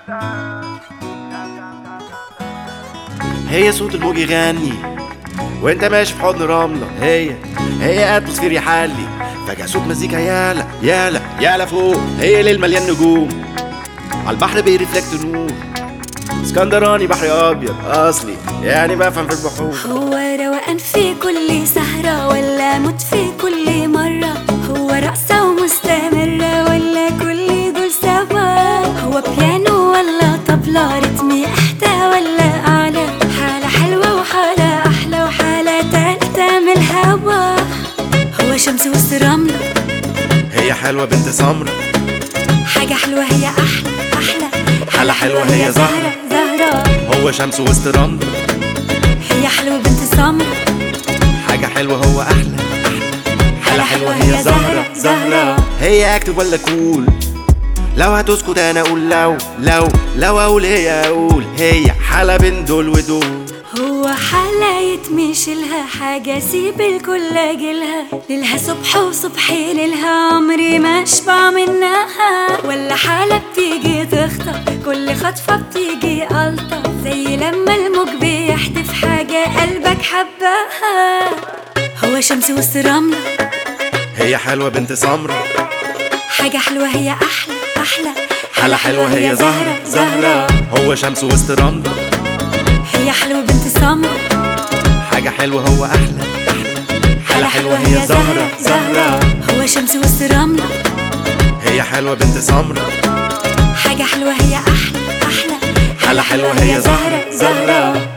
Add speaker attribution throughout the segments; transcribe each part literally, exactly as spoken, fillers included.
Speaker 1: هي صوت الموج يغني وانت ماشي في حضن رملة، هي هي اتموسفير يحلي، فجأة صوت مزيكا يالا يالا يالا فوق، هي ليل مليان نجوم على البحر بيرفلكت نور، اسكندراني بحر ابيض اصلي يعني بفهم في البحور.
Speaker 2: هو روقان في كل سهرة ولا موت في كل مرة؟ هو رقصة ومستمرة ولا كل دول سوا؟ هو بيانو ولا طبلة؟ رتمي احدى ولا اعلى؟ حالة حلوة وحالة احلى وحالة تالتة من الهوا. هو شمس وسط رملة،
Speaker 1: هي حلوة بنت سمرة،
Speaker 2: حاجة حلوة هي احلى احلى،
Speaker 1: حالة حلوة هي زهرة
Speaker 2: زهرة.
Speaker 1: هو شمس وسط رملة،
Speaker 2: هي حلوة بنت سمرة،
Speaker 1: حاجة حلوة هو أحلى أحلى، حالة حلوة هي زهرة زهرة. هي أكتب ولا كول؟ لو هتسكت أنا أقول لو لو لو أقول هي أقول، هي حالة بين دول ودول.
Speaker 2: هو حالة يتمشي لها حاجة سيب الكل أجلها، ليلها صبح وصبحي ليلها عمري ما أشبع منها. ولا حالة بتيجي تخطف كل خطفة بتيجي ألطف، زي لما الموج بيحدف حاجة قلبك حبها. هو شمس وسط رملة،
Speaker 1: هي حلوة بنت سمرة،
Speaker 2: حاجة حلوة هي أحلى أحلى،
Speaker 1: حالة حلوة هي زهرة زهرة. هو شمس وسط رملة،
Speaker 2: هي حلوة بنت سمرة،
Speaker 1: حاجة حلوة هو أحلى أحلى، حالة حلوة هي زهرة زهرة.
Speaker 2: هو شمس وسط رملة،
Speaker 1: هي حلوة بنت سمرة،
Speaker 2: حاجة حلوة هي أحلى أحلى،
Speaker 1: حالة حلوة هي زهرة زهرة.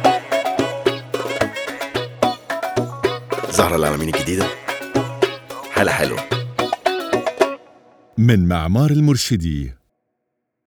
Speaker 1: زهرة العالمين الجديدة، حالة حلوة.
Speaker 3: من معمار المرشدي.